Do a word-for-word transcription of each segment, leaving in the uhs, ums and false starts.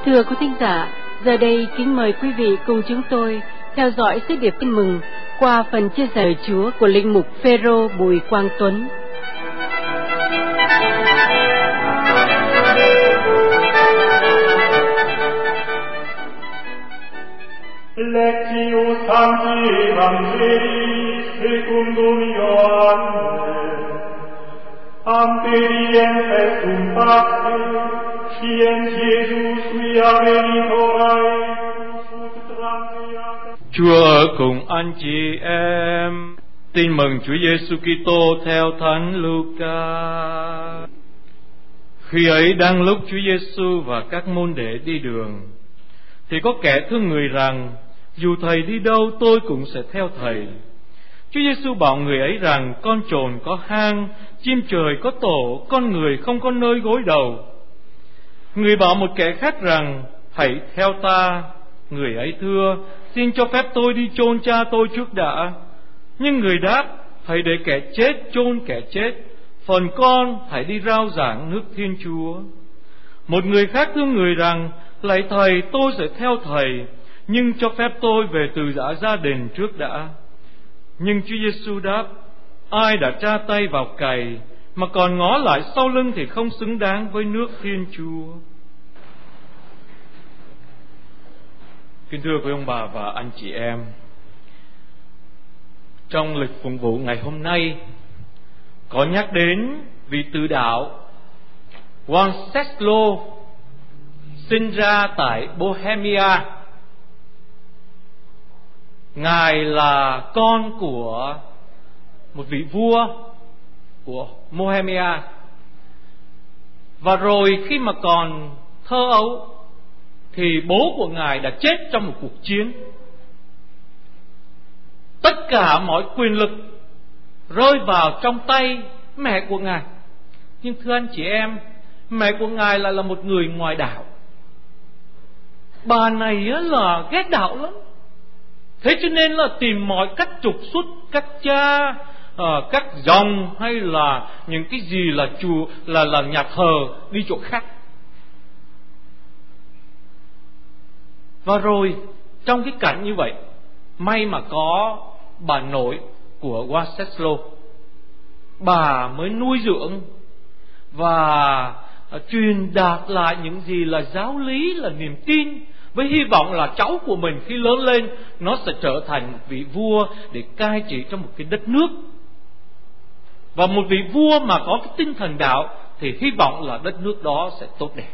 Thưa quý thính giả, giờ đây kính mời quý vị cùng chúng tôi theo dõi sứ điệp tin mừng qua phần chia sẻ lời Chúa của linh mục Phêrô Bùi Quang Tuấn. Lectio Sancti Evangelii secundum Ioanne. Amperiente sum Pacte, quien Jesus via venitorae, sut transiat. Chúa ở cùng anh chị em. Tin mừng Chúa Giêsu Kitô theo Thánh Luca. Khi ấy đang lúc Chúa Giêsu và các môn đệ đi đường, thì có kẻ thưa người rằng: dù thầy đi đâu tôi cũng sẽ theo thầy. Chúa Giêsu bảo người ấy rằng: con trồn có hang, chim trời có tổ, con người không có nơi gối đầu. Người bảo một kẻ khác rằng: hãy theo ta. Người ấy thưa: xin cho phép tôi đi chôn cha tôi trước đã. Nhưng người đáp: hãy để kẻ chết chôn kẻ chết, phần con hãy đi rao giảng nước Thiên Chúa. Một người khác thưa người rằng: lạy thầy, tôi sẽ theo thầy, nhưng cho phép tôi về từ giã gia đình trước đã. Nhưng Chúa Giêsu đáp: ai đã tra tay vào cày mà còn ngó lại sau lưng thì không xứng đáng với nước Thiên Chúa. Kính thưa quý ông bà và anh chị em, trong lịch phụng vụ ngày hôm nay có nhắc đến vị tử đạo Wenceslas, sinh ra tại Bohemia. Ngài là con của một vị vua của Bohemia, và rồi khi mà còn thơ ấu thì bố của Ngài đã chết trong một cuộc chiến. Tất cả mọi quyền lực rơi vào trong tay mẹ của Ngài. Nhưng thưa anh chị em, mẹ của Ngài lại là một người ngoại đạo. Bà này là ghét đạo lắm. Thế cho nên là tìm mọi cách trục xuất các cha, uh, các dòng hay là những cái gì là chùa, là là nhà thờ đi chỗ khác. Và rồi trong cái cảnh như vậy, may mà có bà nội của Wenceslas, bà mới nuôi dưỡng và truyền đạt lại những gì là giáo lý, là niềm tin, với hy vọng là cháu của mình khi lớn lên nó sẽ trở thành một vị vua để cai trị trong một cái đất nước. Và một vị vua mà có cái tinh thần đạo thì hy vọng là đất nước đó sẽ tốt đẹp.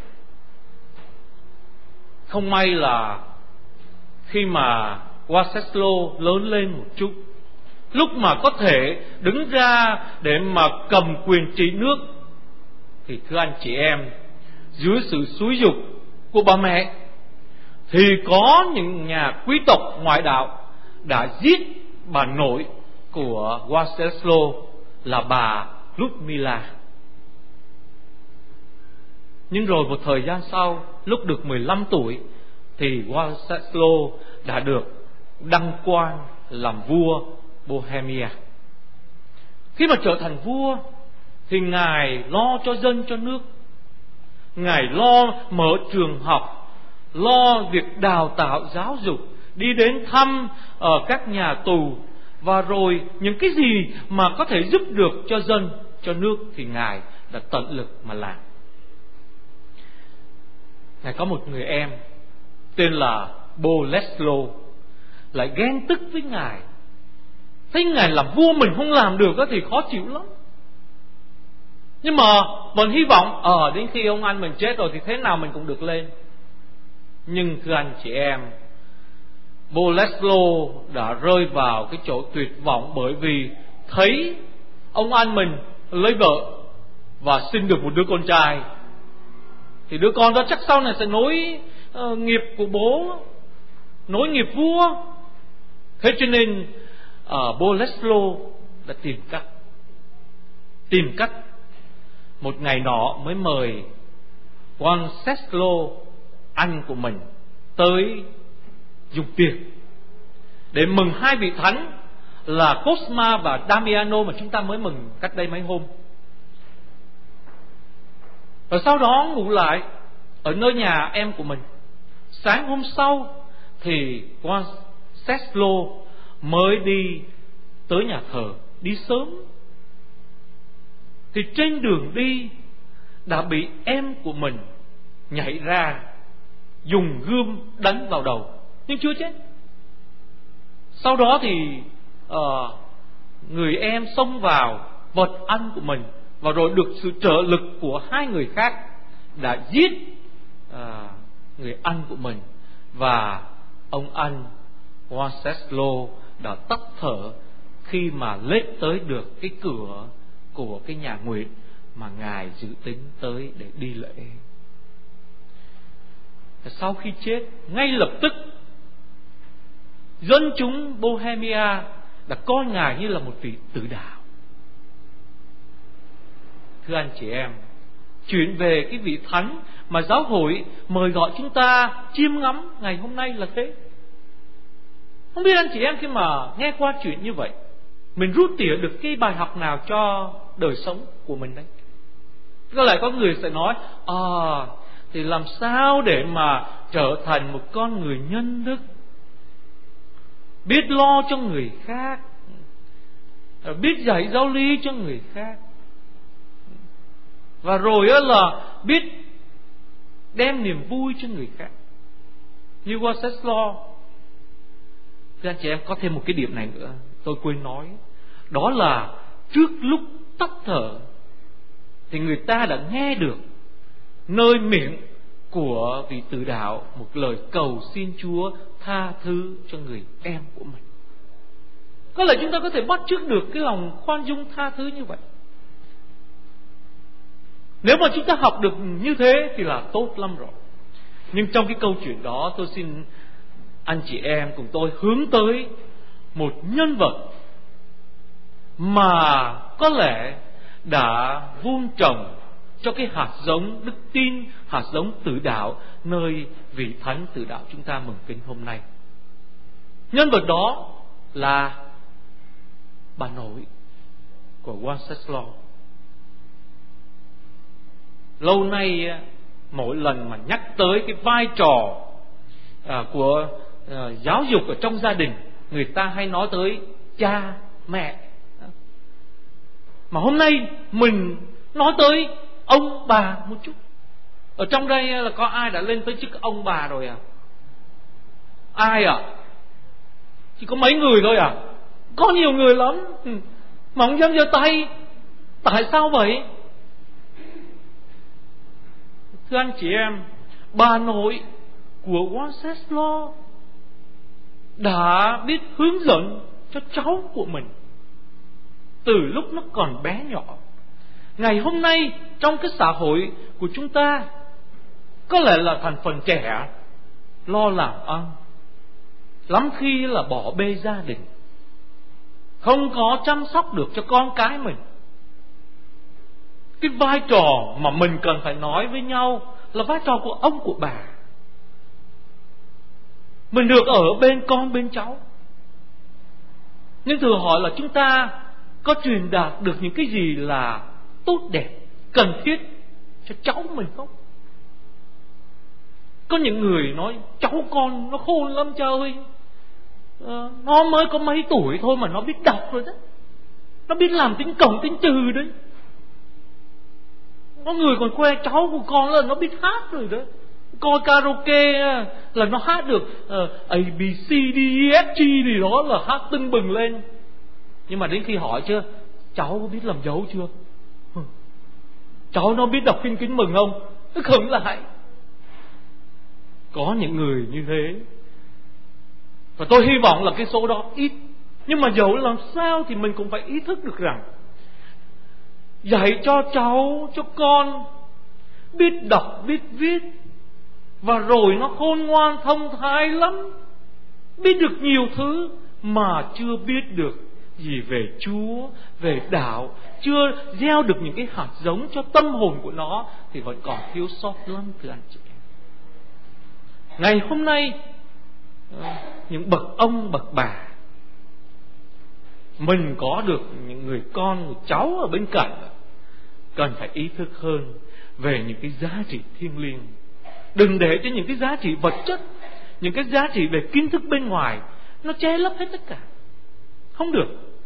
Không may là khi mà Wenceslas lớn lên một chút, lúc mà có thể đứng ra để mà cầm quyền trị nước, thì thưa anh chị em, dưới sự xúi giục của bà mẹ thì có những nhà quý tộc ngoại đạo đã giết bà nội của Wenceslas là bà Ludmila. Nhưng rồi một thời gian sau, lúc được mười lăm tuổi, thì Wenceslas đã được đăng quan làm vua Bohemia. Khi mà trở thành vua thì Ngài lo cho dân cho nước. Ngài lo mở trường học, lo việc đào tạo giáo dục, đi đến thăm ở các nhà tù, và rồi những cái gì mà có thể giúp được cho dân, cho nước thì Ngài đã tận lực mà làm. Ngài có một người em tên là Bolesław lại ghen tức với Ngài. Thấy Ngài làm vua mình không làm được thì khó chịu lắm. Nhưng mà vẫn hy vọng Ờ đến khi ông anh mình chết rồi thì thế nào mình cũng được lên. Nhưng thưa anh chị em, Bolesław đã rơi vào cái chỗ tuyệt vọng, bởi vì thấy ông anh mình lấy vợ và sinh được một đứa con trai, thì đứa con đó chắc sau này sẽ nối uh, nghiệp của bố, nối nghiệp vua. Thế cho nên uh, Bolesław đã tìm cách Tìm cách một ngày nọ mới mời Wenceslas, anh của mình, tới dùng tiệc để mừng hai vị thánh là Cosma và Damiano mà chúng ta mới mừng cách đây mấy hôm. Rồi sau đó ngủ lại ở nơi nhà em của mình. Sáng hôm sau thì Wenceslas mới đi tới nhà thờ, đi sớm. Thì trên đường đi đã bị em của mình nhảy ra dùng gươm đánh vào đầu, nhưng chưa chết. Sau đó thì uh, người em xông vào vật ăn của mình, và rồi được sự trợ lực của hai người khác đã giết uh, người anh của mình, và ông anh Wenceslas đã tắt thở khi mà lết tới được cái cửa của cái nhà nguyện mà ngài dự tính tới để đi lễ. Sau khi chết, ngay lập tức dân chúng Bohemia đã coi ngài như là một vị tử đạo. Thưa anh chị em, chuyện về cái vị thánh mà giáo hội mời gọi chúng ta chiêm ngắm ngày hôm nay là thế. Không biết anh chị em khi mà nghe qua chuyện như vậy, mình rút tỉa được cái bài học nào cho đời sống của mình đấy? Có lẽ có người sẽ nói, à, thì làm sao để mà trở thành một con người nhân đức, biết lo cho người khác, biết dạy giáo lý cho người khác, và rồi là biết đem niềm vui cho người khác như Wenceslas. Thưa anh chị em, có thêm một cái điểm này nữa tôi quên nói, đó là trước lúc tắt thở thì người ta đã nghe được nơi miệng của vị tử đạo một lời cầu xin Chúa tha thứ cho người em của mình. Có lẽ chúng ta có thể bắt chước được cái lòng khoan dung tha thứ như vậy. Nếu mà chúng ta học được như thế thì là tốt lắm rồi. Nhưng trong cái câu chuyện đó, tôi xin anh chị em cùng tôi hướng tới một nhân vật mà có lẽ đã vun trồng cho cái hạt giống đức tin, hạt giống tử đạo nơi vị thánh tử đạo chúng ta mừng kính hôm nay. Nhân vật đó là bà nội của Wenceslas. Lâu nay mỗi lần mà nhắc tới cái vai trò à, của à, giáo dục ở trong gia đình, người ta hay nói tới cha mẹ. Mà hôm nay mình nói tới ông bà một chút. Ở trong đây là có ai đã lên tới chức ông bà rồi à? Ai à? Chỉ có mấy người thôi à? Có nhiều người lắm mà không dám giơ tay. Tại sao vậy? Thưa anh chị em, bà nội của Wenceslas đã biết hướng dẫn cho cháu của mình từ lúc nó còn bé nhỏ. Ngày hôm nay trong cái xã hội của chúng ta, có lẽ là thành phần trẻ lo làm ăn, lắm khi là bỏ bê gia đình, không có chăm sóc được cho con cái mình. Cái vai trò mà mình cần phải nói với nhau là vai trò của ông của bà. Mình được ở bên con bên cháu, nhưng thử hỏi là chúng ta có truyền đạt được những cái gì là tốt đẹp, cần thiết cho cháu mình không? Có những người nói cháu con nó khôn lắm cha ơi, à, nó mới có mấy tuổi thôi mà nó biết đọc rồi đấy, nó biết làm tính cộng tính trừ đấy. Có người còn khoe cháu của con là nó biết hát rồi đó, coi karaoke là nó hát được uh, A B C D E F G gì đó là hát tưng bừng lên. Nhưng mà đến khi hỏi chưa, cháu có biết làm dấu chưa, cháu nó biết đọc kinh kính mừng không, nó khựng lại. Có những người như thế, và tôi hy vọng là cái số đó ít. Nhưng mà dẫu làm sao thì mình cũng phải ý thức được rằng dạy cho cháu, cho con biết đọc, biết viết, và rồi nó khôn ngoan thông thái lắm, biết được nhiều thứ mà chưa biết được gì về Chúa, về đạo, chưa gieo được những cái hạt giống cho tâm hồn của nó, thì vẫn còn thiếu sót lắm thưa anh chị em. Ngày hôm nay những bậc ông bậc bà, mình có được những người con, người cháu ở bên cạnh, cần phải ý thức hơn về những cái giá trị thiêng liêng Đừng để cho những cái giá trị vật chất, những cái giá trị về kiến thức bên ngoài nó che lấp hết tất cả. Không được.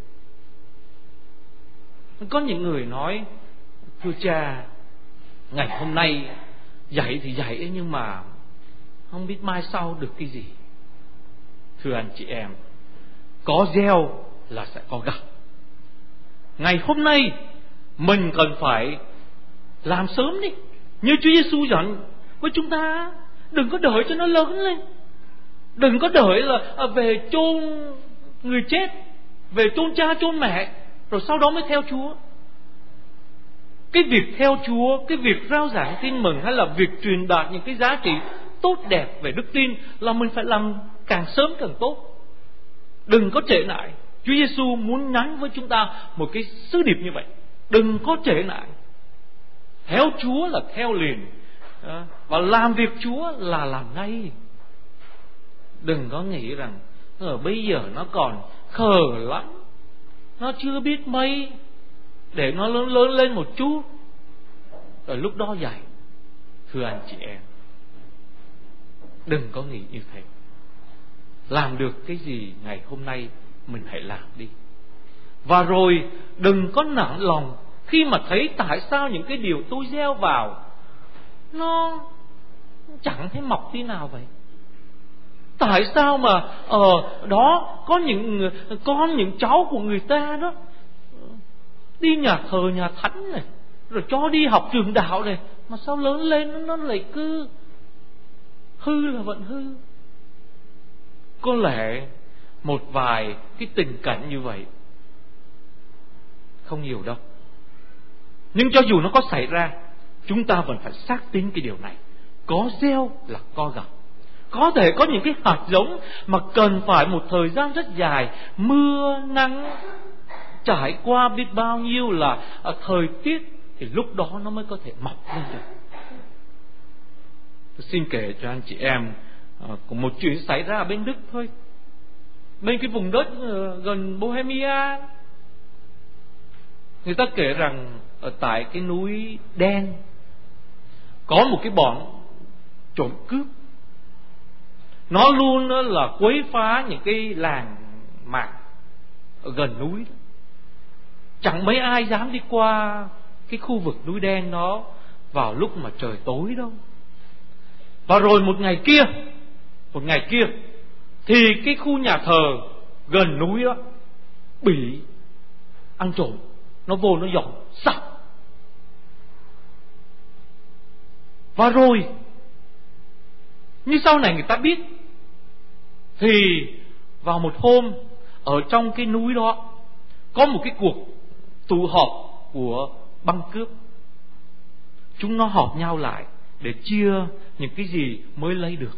Có những người nói: thưa cha, ngày hôm nay dạy thì dạy nhưng mà không biết mai sau được cái gì. Thưa anh chị em, có gieo là sẽ có gặt. Ngày hôm nay mình cần phải làm sớm đi, như Chúa Giêsu dặn với chúng ta. Đừng có đợi cho nó lớn lên. Đừng có đợi là về chôn người chết, về chôn cha chôn mẹ, rồi sau đó mới theo Chúa. Cái việc theo Chúa, cái việc rao giảng tin mừng, hay là việc truyền đạt những cái giá trị tốt đẹp về đức tin là mình phải làm càng sớm càng tốt. Đừng có trễ nải. Chúa Giêsu muốn nhắn với chúng ta một cái sứ điệp như vậy. Đừng có trễ nải. Theo Chúa là theo liền, và làm việc Chúa là làm ngay. Đừng có nghĩ rằng ở bây giờ nó còn khờ lắm, nó chưa biết mấy, để nó lớn lớn lên một chút rồi lúc đó dạy. Thưa anh chị em, đừng có nghĩ như thế. Làm được cái gì ngày hôm nay mình hãy làm đi. Và rồi đừng có nản lòng khi mà thấy tại sao những cái điều tôi gieo vào nó chẳng thấy mọc tí nào vậy. Tại sao mà ở đó có những con, những cháu của người ta đó đi nhà thờ nhà thánh này, rồi cho đi học trường đạo này, mà sao lớn lên nó lại cứ hư là vẫn hư. Có lẽ một vài cái tình cảnh như vậy không nhiều đâu, nhưng cho dù nó có xảy ra, chúng ta vẫn phải xác tín cái điều này. Có gieo là có gặt. Có thể có những cái hạt giống mà cần phải một thời gian rất dài, mưa nắng trải qua biết bao nhiêu là thời tiết, thì lúc đó nó mới có thể mọc lên được. Tôi xin kể cho anh chị em có một chuyện xảy ra ở bên Đức thôi, bên cái vùng đất gần Bohemia. Người ta kể rằng ở tại cái núi đen có một cái bọn trộm cướp. Nó luôn là quấy phá những cái làng mạc ở gần núi đó. Chẳng mấy ai dám đi qua cái khu vực núi đen đó vào lúc mà trời tối đâu. Và rồi một ngày kia Một ngày kia thì cái khu nhà thờ gần núi đó bị ăn trộm. Nó vô nó dọn sạch. Và rồi như sau này người ta biết, thì vào một hôm ở trong cái núi đó có một cái cuộc tụ họp của băng cướp. Chúng nó họp nhau lại để chia những cái gì mới lấy được.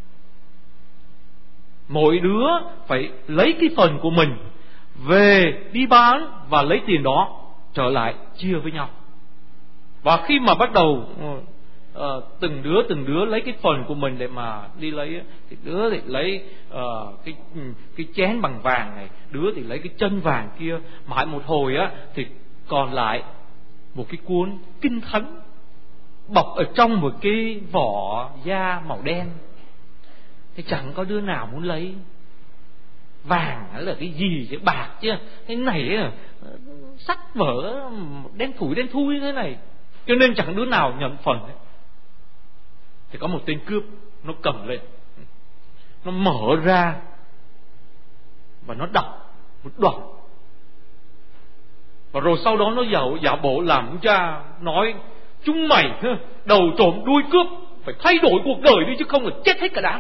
Mỗi đứa phải lấy cái phần của mình về đi bán và lấy tiền đó trở lại chia với nhau. Và khi mà bắt đầu uh, từng đứa từng đứa lấy cái phần của mình để mà đi lấy, thì đứa thì lấy uh, cái cái chén bằng vàng này, đứa thì lấy cái chân vàng kia. Mãi một hồi á thì còn lại một cái cuốn kinh thánh bọc ở trong một cái vỏ da màu đen. Thì chẳng có đứa nào muốn lấy. Vàng là cái gì chứ, bạc chứ, cái này sách vở đen thủi đen thui thế này, cho nên chẳng đứa nào nhận phần ấy. Thì có một tên cướp, nó cầm lên, nó mở ra và nó đọc một đoạn. Và rồi sau đó nó giả, giả bộ làm cha, nói: chúng mày đầu trộm đuôi cướp, phải thay đổi cuộc đời đi chứ không là chết hết cả đám.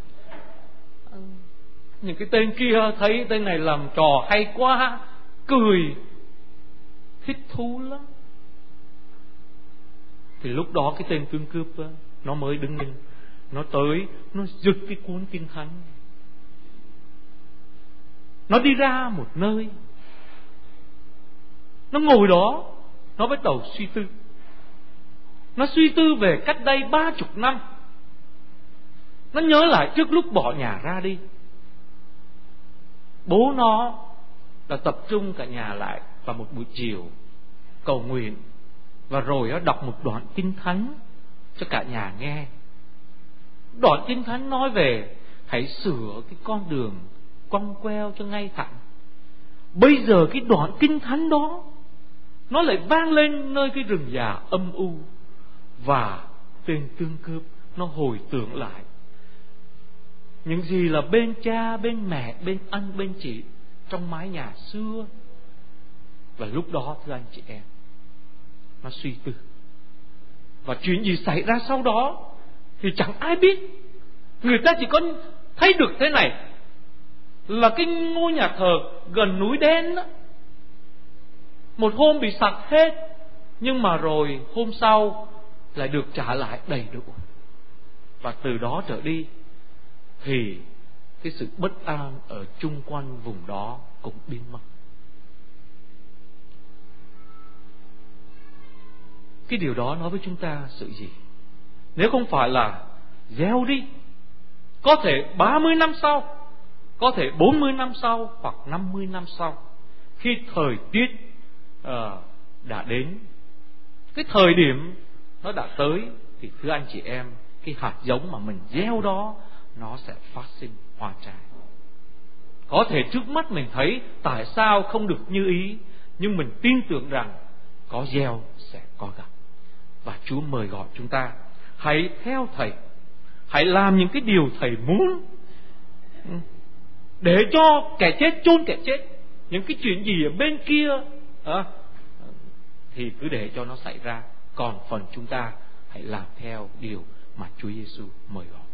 Những cái tên kia thấy tên này làm trò hay quá, cười thích thú lắm. Thì lúc đó cái tên tướng cướp đó, nó mới đứng lên, nó tới, nó giật cái cuốn kinh thánh, nó đi ra một nơi, nó ngồi đó, nó bắt đầu suy tư. Nó suy tư về cách đây ba chục năm. Nó nhớ lại trước lúc bỏ nhà ra đi, bố nó đã tập trung cả nhà lại vào một buổi chiều cầu nguyện, và rồi nó đọc một đoạn kinh thánh cho cả nhà nghe. Đoạn Kinh Thánh nói về hãy sửa cái con đường cong queo cho ngay thẳng. Bây giờ cái đoạn Kinh Thánh đó nó lại vang lên nơi cái rừng già âm u, và tên tương cướp nó hồi tưởng lại những gì là bên cha, bên mẹ, bên anh, bên chị trong mái nhà xưa. Và lúc đó thưa anh chị em, nó suy tư. Và chuyện gì xảy ra sau đó thì chẳng ai biết. Người ta chỉ có thấy được thế này, là cái ngôi nhà thờ gần núi đen đó, một hôm bị sặc hết, nhưng mà rồi hôm sau lại được trả lại đầy đủ. Và từ đó trở đi thì cái sự bất an ở chung quanh vùng đó cũng biến mất. Cái điều đó nói với chúng ta sự gì? Nếu không phải là gieo đi, có thể ba mươi năm sau, có thể bốn mươi năm sau, hoặc năm mươi năm sau, khi thời tiết uh, đã đến, cái thời điểm nó đã tới, thì thưa anh chị em, cái hạt giống mà mình gieo đó nó sẽ phát sinh hoa trái. Có thể trước mắt mình thấy tại sao không được như ý, nhưng mình tin tưởng rằng có gieo sẽ có gặt. Và Chúa mời gọi chúng ta hãy theo Thầy, hãy làm những cái điều Thầy muốn, để cho kẻ chết chôn kẻ chết. Những cái chuyện gì ở bên kia à, thì cứ để cho nó xảy ra. Còn phần chúng ta hãy làm theo điều mà Chúa Giêsu mời gọi.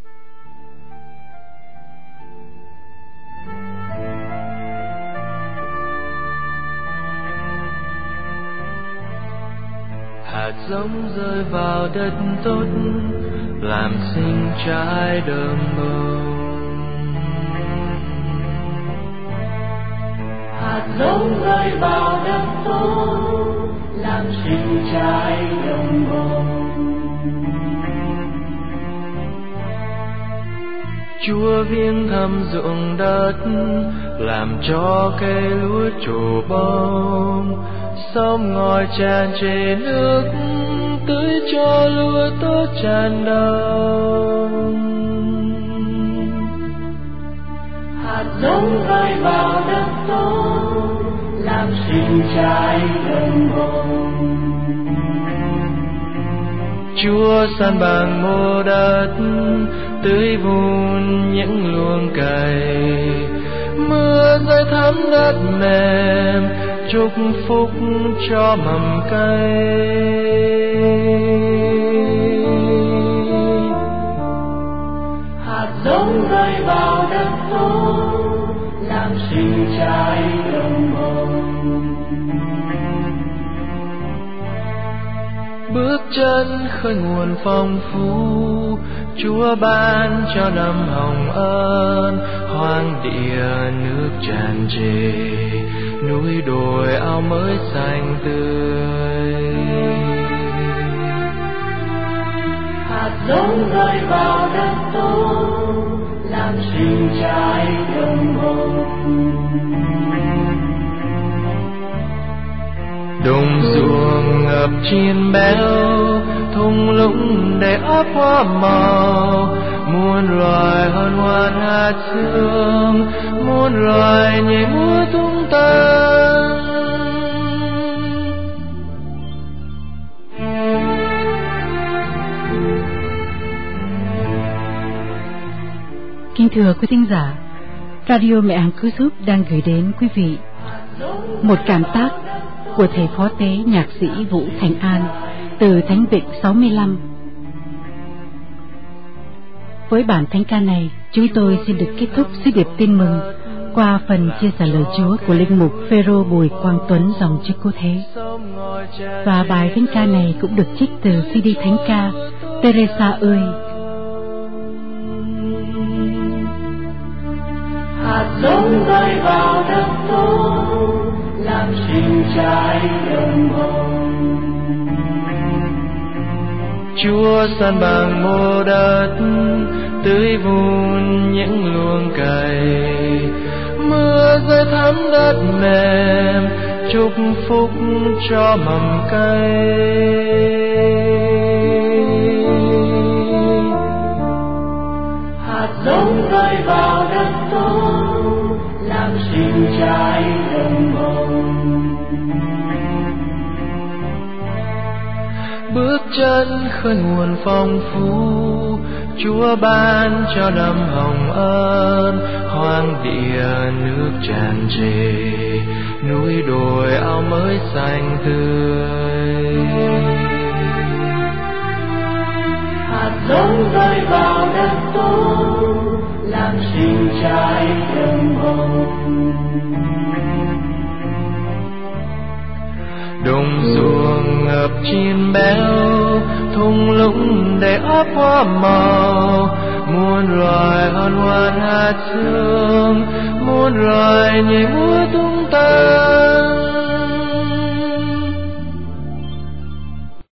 Hạt giống rơi vào đất tốt, làm sinh trái đơm bông. Hạt giống rơi vào đất tốt, làm sinh trái đơm bông. Chúa viếng thăm ruộng đất, làm cho cây lúa trổ bông. Sông ngòi tràn trề nước, tưới cho lúa tốt tràn đồng. Hạt giống rơi vào đất tốt, làm sinh trái đơm bông. Chúa san bằng mô đất, tưới vun những luống cày. Mưa rơi thấm đất mềm, chúc phúc cho mầm cây. Hạt giống rơi vào đất tốt, làm sinh trái đơm bông. Bước chân khơi nguồn phong phú, Chúa ban cho năm hồng ân. Hoang địa nước tràn trề, núi đồi ao mới xanh tươi. Hạt giống rơi vào đất tốt, làm sinh trái đơm bông. Đồng ruộng ngập chiên béo, thung lũng đầy ắp hoa màu. Muôn loài hân hoan hát sương, muôn loài nhảy múa tung tăng. Kính thưa quý thính giả, Radio Mẹ Hằng Cứu Giúp đang gửi đến quý vị một cảm tác của thầy phó tế nhạc sĩ Vũ Thành An từ Thánh Vịnh sáu mươi lăm. Với bản thánh ca này, chúng tôi xin được kết thúc sứ điệp tin mừng qua phần chia sẻ lời Chúa của linh mục Phêrô Bùi Quang Tuấn dòng Chức Cố Thế. Và bài thánh ca này cũng được trích từ xê đê thánh ca Teresa ơi. Hạt giống rơi vào đất tốt, làm sinh trái đơm bông. Chúa san bằng mô đất, tưới vun những luống cày. Mưa rơi thấm đất mềm, chúc phúc cho mầm cây. ân khơi nguồn phong phú, Chúa ban cho đầm hồng ân, hoang địa nước tràn trề, núi đồi ao mới xanh tươi. Hạt giống rơi vào đất tốt, làm sinh trái đơm bông. Đồng ruộng ngập chim béo, thung lũng đầy ắp hoa màu, muôn loài hân hoan hát sương, muôn loài nhảy múa tung